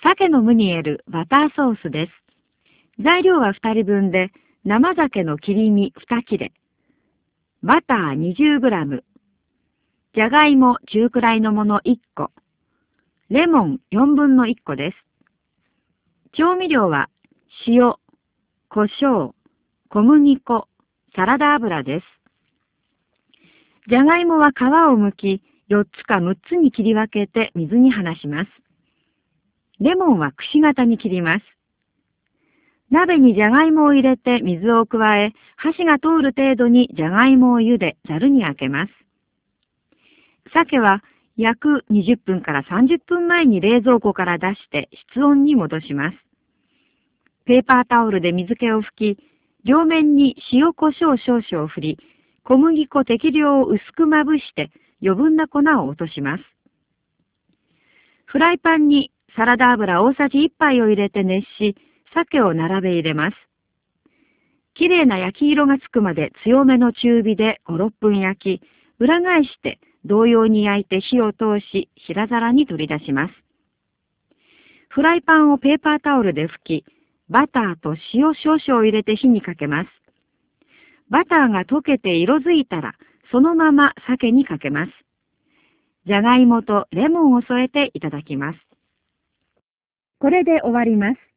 鮭のムニエルバターソースです。材料は2人分で、生鮭の切り身2切れ、バター 20g、じゃがいも中くらいのもの1個、レモン4分の1個です。調味料は塩、胡椒、小麦粉、サラダ油です。じゃがいもは皮を剥き、4つか6つに切り分けて水に放します。レモンはくし形に切ります。鍋にじゃがいもを入れて水を加え、箸が通る程度にじゃがいもを茹で、ざるにあけます。鮭は約20分から30分前に冷蔵庫から出して室温に戻します。ペーパータオルで水気を拭き、両面に塩コショウ少々を振り、小麦粉適量を薄くまぶして余分な粉を落とします。フライパンにサラダ油大さじ1杯を入れて熱し、鮭を並べ入れます。きれいな焼き色がつくまで強めの中火で5、6分焼き、裏返して同様に焼いて火を通し、平皿に取り出します。フライパンをペーパータオルで拭き、バターと塩少々を入れて火にかけます。バターが溶けて色づいたら、そのまま鮭にかけます。じゃがいもとレモンを添えていただきます。これで終わります。